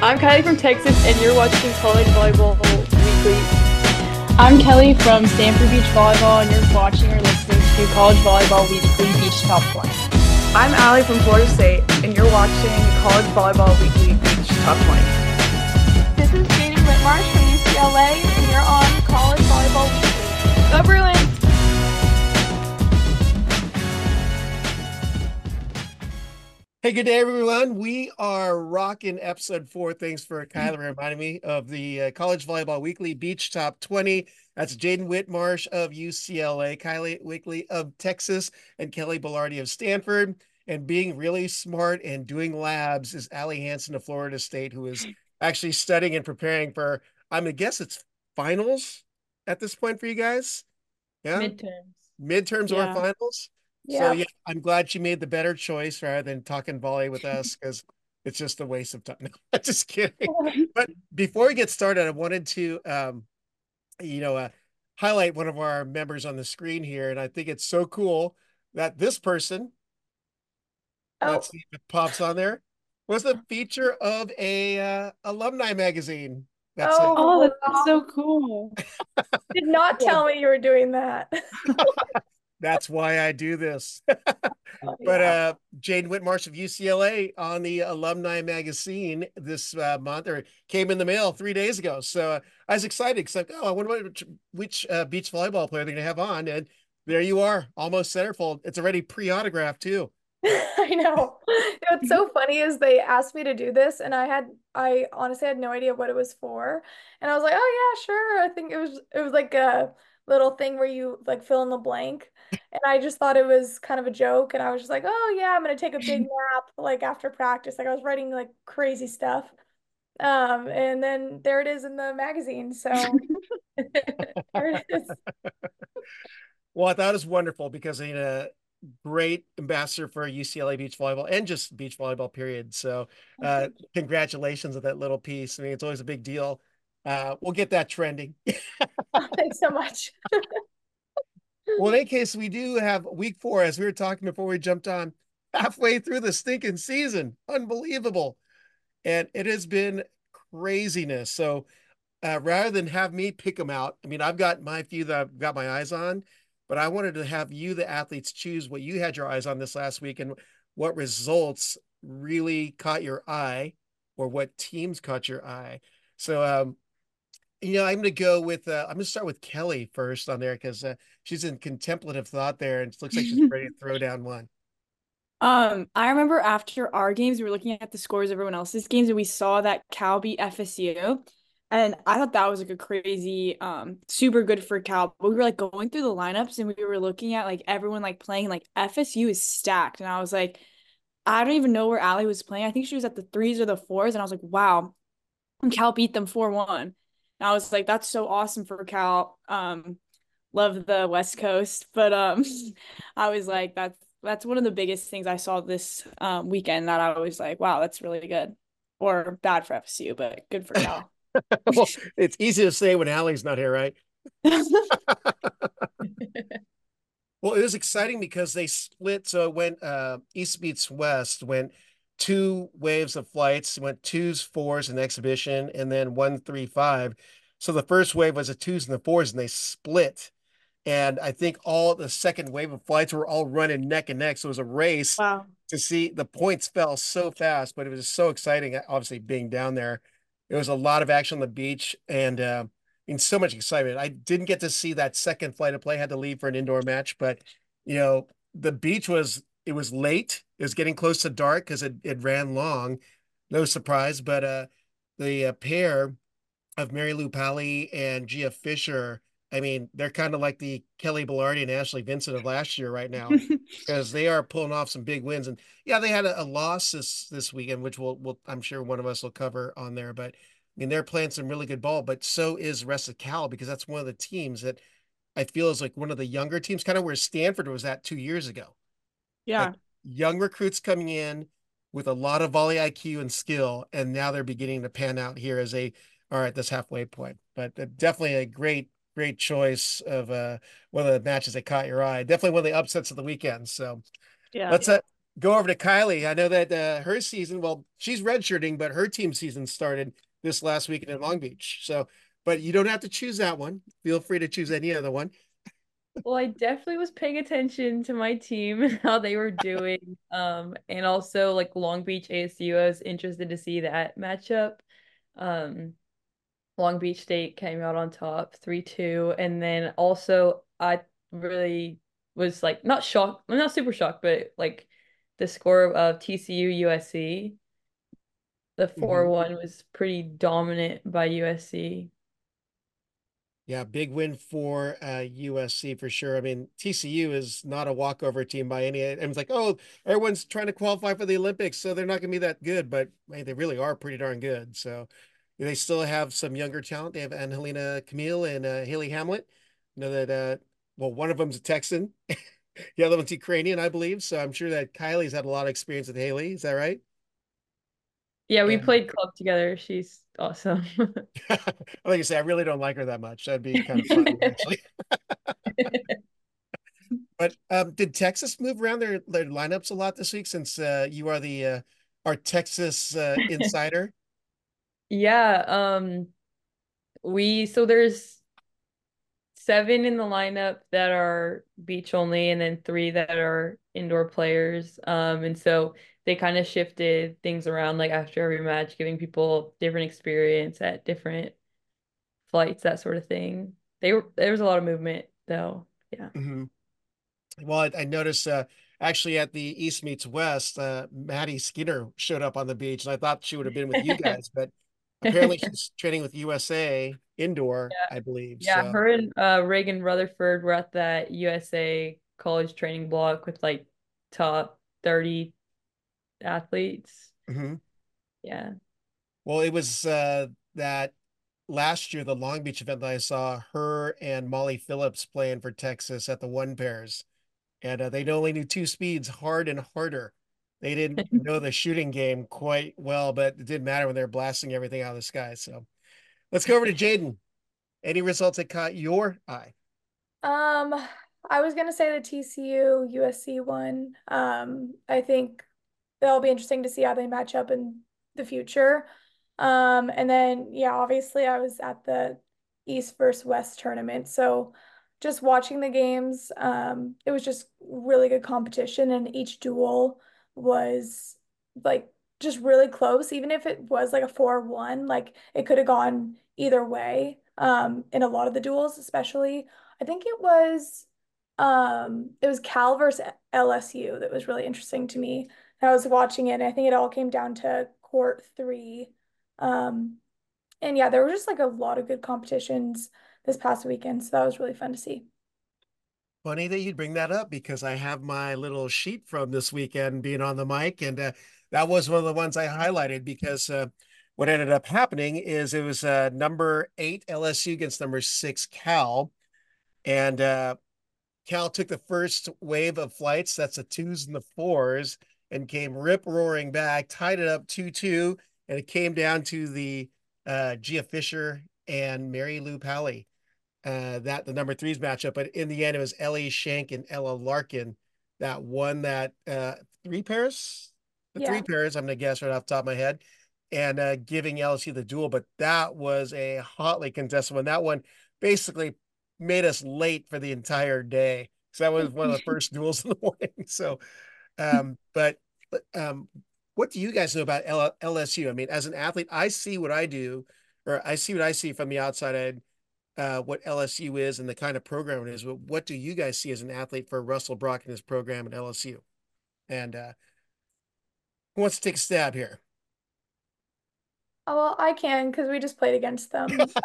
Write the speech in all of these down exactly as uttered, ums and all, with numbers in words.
I'm Kylie from Texas, and you're watching College Volleyball Weekly. I'm Kelly from Stanford Beach Volleyball, and you're watching or listening to College Volleyball Weekly Beach Top twenty. I'm Allie from Florida State, and you're watching College Volleyball Weekly Beach Top twenty. This is Jaden Whitmarsh from U C L A, and you're on College Volleyball Weekly. Go Bruins! Hey, good day, everyone. We are rocking episode four. Thanks for Kyler reminding me of the uh, College Volleyball Weekly Beach Top twenty. That's Jaden Whitmarsh of U C L A, Kylie Weekly of Texas, and Kelly Bellardi of Stanford. And being really smart and doing labs is Allie Hansen of Florida State, who is actually studying and preparing for, I'm going to guess it's finals at this point for you guys. Yeah. Midterms. Midterms Yeah. or finals. Yeah. So yeah, I'm glad she made the better choice rather than talking volley with us because it's just a waste of time. No, I'm just kidding. But before we get started, I wanted to, um, you know, uh, highlight one of our members on the screen here, and I think it's so cool that this person, Oh. let's see if it pops on there, was the feature of a uh, alumni magazine. That's Oh. it. Oh, that's so cool. Did not tell me you were doing that. That's why I do this. Oh, But yeah. uh, Jaden Whitmarsh of U C L A on the alumni magazine this uh, month, or came in the mail three days ago. So uh, I was excited because like, oh, I wonder which, which uh, beach volleyball player they're going to have on. And there you are, almost centerfold. It's already pre-autographed too. I know. What's so funny is they asked me to do this, and I had I honestly had no idea what it was for. And I was like, oh yeah, sure. I think it was it was like a little thing where you like fill in the blank. And I just thought it was kind of a joke, and I was just like, oh yeah, I'm gonna take a big nap like after practice. Like I was writing like crazy stuff. Um, and then there it is in the magazine. So there it is. Well, I thought it was wonderful because you know, great ambassador for U C L A beach volleyball and just beach volleyball period. So uh, congratulations on that little piece. I mean, it's always a big deal. Uh, we'll get that trending. Oh, thanks so much. Well, in any case, we do have week four, as we were talking before we jumped on, halfway through the stinking season. Unbelievable. And it has been craziness. So uh, rather than have me pick them out, I mean, I've got my few that I've got my eyes on, but I wanted to have you, the athletes, choose what you had your eyes on this last week and what results really caught your eye or what teams caught your eye. So, um, you know, I'm going to go with, uh, I'm going to start with Kelly first on there because uh, she's in contemplative thought there and it looks like she's ready to throw down one. Um, I remember after our games, we were looking at the scores of everyone else's games, and we saw that Cal beat F S U. And I thought that was like a crazy, um, super good for Cal. But we were like going through the lineups, and we were looking at like everyone like playing, like F S U is stacked. And I was like, I don't even know where Allie was playing. I think she was at the threes or the fours. And I was like, wow, and Cal beat them four one. And I was like, that's so awesome for Cal. Um, love the West Coast. But um, I was like, that's that's one of the biggest things I saw this um, weekend that I was like, wow, that's really good. Or bad for F S U, but good for Cal. Well, it's easy to say when Allie's not here, right? Well, it was exciting because they split. So it went uh, East beats West, went two waves of flights, went twos, fours, and exhibition, and then one, three, five. So the first wave was the twos and the fours, and they split. And I think all the second wave of flights were all running neck and neck. So it was a race Wow. to see the points fell so fast, but it was so exciting, obviously, being down there. There was a lot of action on the beach and uh, I mean, so much excitement. I didn't get to see that second flight of play, had to leave for an indoor match, but you know, the beach was, it was late. It was getting close to dark because it, it ran long. No surprise, but uh, the uh, pair of Mary Lou Pally and Gia Fisher, I mean, they're kind of like the Kelly Bellardi and Ashley Vincent of last year right now because they are pulling off some big wins. And yeah, they had a, a loss this this weekend, which we'll, we'll I'm sure one of us will cover on there. But I mean, they're playing some really good ball, but so is the rest of Cal because that's one of the teams that I feel is like one of the younger teams, kind of where Stanford was at two years ago. Yeah. Like young recruits coming in with a lot of volley I Q and skill, and now they're beginning to pan out here as a all right, this halfway point. But uh, definitely a great great choice of uh, one of the matches that caught your eye. Definitely one of the upsets of the weekend. So Yeah. let's uh, go over to Kylie. I know that uh, her season, well, she's redshirting, but her team season started this last weekend in Long Beach. So, but you don't have to choose that one. Feel free to choose any other one. Well, I definitely was paying attention to my team and how they were doing. Um, and also like Long Beach A S U, I was interested to see that matchup. Um, Long Beach State came out on top three two. And then also I really was like not shocked, I'm not super shocked, but like the score of T C U U S C, the Mhm. four one was pretty dominant by U S C. Yeah, big win for uh, U S C for sure. I mean, T C U is not a walkover team by any. And it's like, oh, everyone's trying to qualify for the Olympics, so they're not going to be that good. But man, they really are pretty darn good. So they still have some younger talent. They have Angelina Camille and uh, Haley Hamlet. You know that. Uh, well, one of them's a Texan, the other one's Ukrainian, I believe. So I'm sure that Kylie's had a lot of experience with Haley. Is that right? Yeah, we And played club together. She's awesome. like I say, I really don't like her that much. That'd be kind of funny, actually. But um, did Texas move around their their lineups a lot this week since uh, you are the uh, our Texas uh, insider? Yeah, um we so there's seven in the lineup that are beach only and then three that are indoor players. Um and so they kind of shifted things around like after every match, giving people different experience at different flights, that sort of thing. They were there was a lot of movement though. Yeah. Mhm. Well, I, I noticed uh, actually at the East meets West, uh, Maddie Skinner showed up on the beach, and I thought she would have been with you guys, but apparently she's training with U S A indoor, I believe. Yeah, So, her and uh Reagan Rutherford were at that U S A college training block with like top thirty athletes. mhm. Yeah. Well, it was uh, that last year, the Long Beach event that I saw her and Molly Phillips playing for Texas at the one pairs. And uh, they only knew two speeds, hard and harder. They didn't know the shooting game quite well, but it didn't matter when they were blasting everything out of the sky. So let's go over to Jaden. Any results that caught your eye? Um, I was gonna say the T C U U S C one. Um, I think that'll be interesting to see how they match up in the future. Um, and then yeah, obviously I was at the East versus West tournament, so just watching the games, um, it was just really good competition, and each duel was like just really close. Even if it was like a four one, like it could have gone either way. Um, in a lot of the duels, especially. I think it was um it was Cal versus L S U that was really interesting to me. I was watching it, and I think it all came down to court three. Um, and yeah, there were just like a lot of good competitions this past weekend, so that was really fun to see. Funny that you'd bring that up because I have my little sheet from this weekend being on the mic, and uh, that was one of the ones I highlighted because uh, what ended up happening is it was uh, number eight L S U against number six Cal, and uh, Cal took the first wave of flights, that's the twos and the fours, and came rip roaring back, tied it up two two, and it came down to the uh, Gia Fisher and Mary Lou Pally. Uh, that the number threes matchup, but in the end, it was Ellie Shank and Ella Larkin that won that uh, three pairs, the three Yeah. pairs. I'm gonna guess right off the top of my head, and uh, giving L S U the duel. But that was a hotly contested one. That one basically made us late for the entire day. So that was one of the first duels in the morning. So, um, but um, what do you guys know about L- LSU? I mean, as an athlete, I see what I do, or I see what I see from the outside uh, what L S U is and the kind of program it is. But what do you guys see as an athlete for Russell Brock and his program at L S U? And uh, who wants to take a stab here? Oh, well, I can because we just played against them.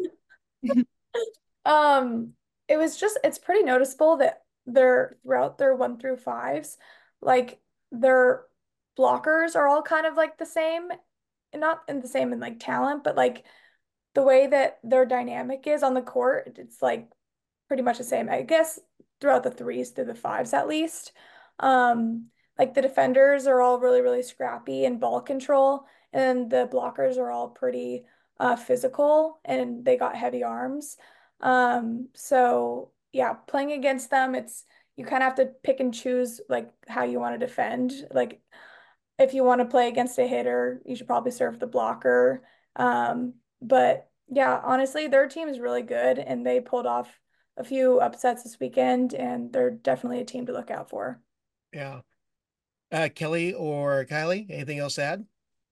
Um, it was just it's pretty noticeable that they're throughout their one through fives, like their blockers are all kind of like the same, not in the same in like talent, but like the way that their dynamic is on the court, it's like pretty much the same. I guess throughout the threes through the fives at least. Um, like the defenders are all really, really scrappy and ball control, and the blockers are all pretty uh, physical and they got heavy arms. Um, so yeah, playing against them, it's you kind of have to pick and choose like how you want to defend. Like if you want to play against a hitter, you should probably serve the blocker. Um, but yeah, honestly, their team is really good and they pulled off a few upsets this weekend, and they're definitely a team to look out for. Yeah. Uh, Kelly or Kylie, anything else to add?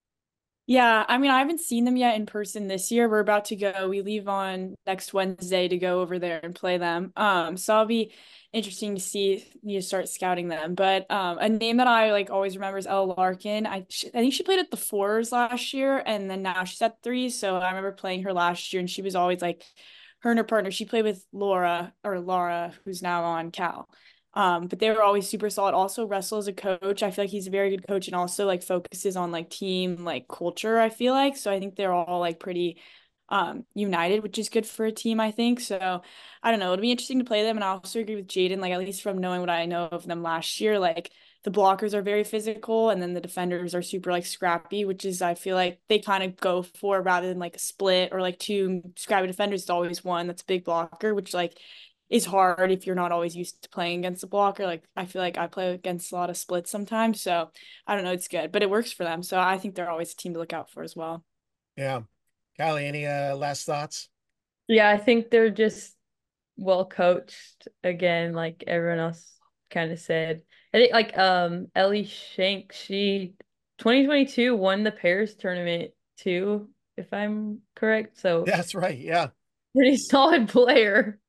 Yeah, I mean, I haven't seen them yet in person this year. We're about to go. We leave on next Wednesday to go over there and play them. Um, so I'll be interesting to see you start scouting them. But um, a name that I like always remember is Ella Larkin. I sh I think she played at the fours last year, and then now she's at three. So I remember playing her last year, and she was always like her and her partner. She played with Laura or Laura, who's now on Cal. Um, but they were always super solid. Also, Russell as a coach, I feel like he's a very good coach and also like focuses on like team like culture, I feel like. So I think they're all like pretty um united, which is good for a team, I think. So I don't know. It'll be interesting to play them. And I also agree with Jaden, like at least from knowing what I know of them last year, like the blockers are very physical and then the defenders are super like scrappy, which is I feel like they kind of go for rather than like a split or like two scrappy defenders, it's always one that's a big blocker, which like is hard if you're not always used to playing against a blocker. Like I feel like I play against a lot of splits sometimes. So I don't know, it's good, but it works for them. So I think they're always a team to look out for as well. Yeah. Kylie, any uh, last thoughts? Yeah, I think they're just well coached again, like everyone else kind of said. I think like um Ellie Shank, she twenty twenty-two won the pairs tournament too, if I'm correct. So That's right. Yeah. pretty solid player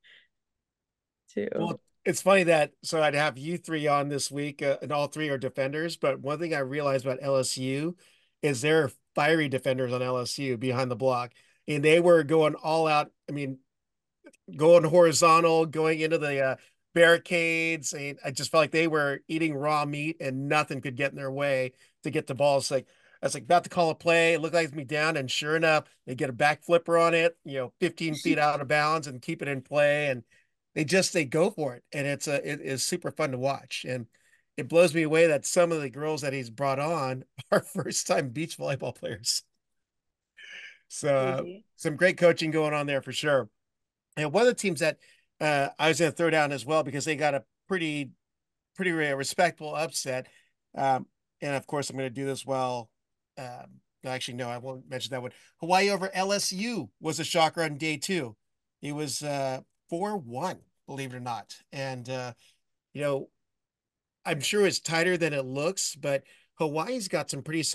too. Well, it's funny that so I'd have you three on this week, uh, and all three are defenders. But one thing I realized about L S U is they're fiery defenders on L S U behind the block, and they were going all out. I mean, going horizontal, going into the uh, barricades. And I just felt like they were eating raw meat, and nothing could get in their way to get the ball. It's like I was like about to call a play. It looked like it's me down, and sure enough, they get a back flipper on it, you know, fifteen feet out of bounds, and keep it in play. And they just they go for it, and it's a it is super fun to watch. And it blows me away that some of the girls that he's brought on are first time beach volleyball players. So uh, Crazy. some great coaching going on there for sure. And one of the teams that uh, I was going to throw down as well because they got a pretty, pretty respectable upset. Um, and of course, I'm going to do this well. Um, actually, no, I won't mention that one. Hawaii over L S U was a shocker on day two. It was uh, four one, believe it or not. And, uh, you know, I'm sure it's tighter than it looks, but Hawaii's got some pretty